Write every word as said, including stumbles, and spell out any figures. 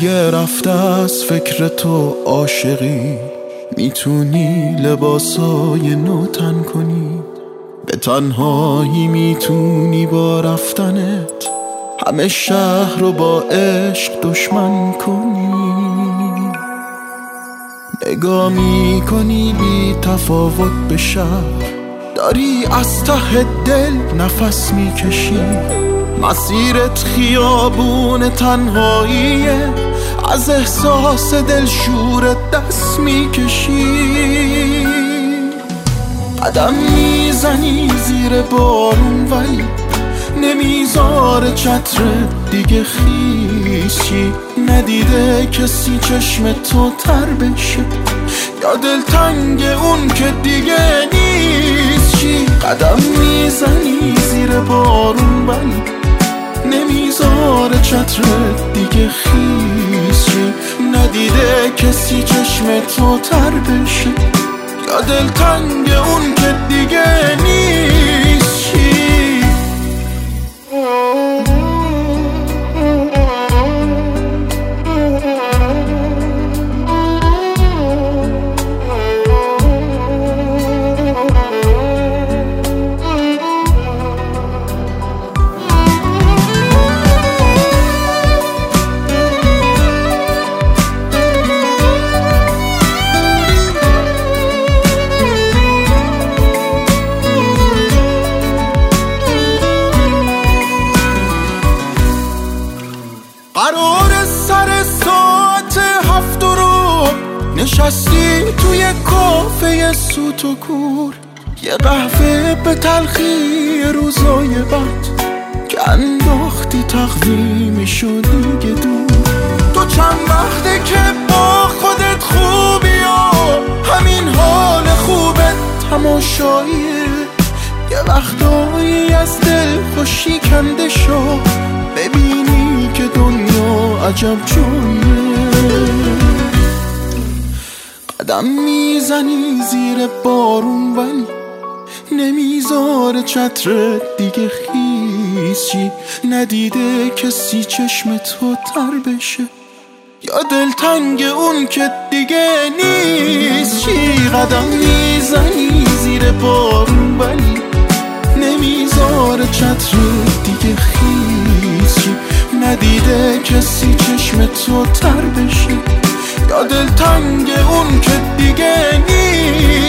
دیگه رفته از فکر تو عاشقی، میتونی لباسای نو تن کنی، به تنهایی میتونی با رفتنت همه شهر رو با عشق دشمن کنی. نگاه میکنی بی تفاوت به شهر، داری از ته دل نفس میکشی، مسیرت خیابون تنهاییه، از احساس دلشورت دست میکشی. قدم میزنی زیر بارون ولی نمیذاره چترت دیگه خیسی، ندیده کسی چشم تو تر بشه یا دلتنگ اون که دیگه نیست چی. قدم میزنی زیر بارون ولی نمیذاره چترت دیگه خیسی، ندیده کسی چشم تو تر بشه یا دلتنگ اون که دیگه نیست چی. قرار سر ساعت هفت رو نشستی توی کافه سوت و کور، یه قهوه به تلخی روزای بد که انداختی تقویم شدی که دور. تو چند وقته که با خودت خوبی و همین حال خوبت تماشاییه، یه وقتایی از دل خوشی کنده شو ببینی که دنیا عجب جاییه. قدم میزنی زیر بارون ولی نمیذاره چترت دیگه خیسی، ندیده کسی چشم تو تر بشه یا دلتنگ اون که دیگه نیست چی. قدم میزنی زیر بارون ولی نمیذاره چترت دیگه خیسی، ندیده کسی چشم تو تر بشه یا دلتنگ اون که دیگه نیست.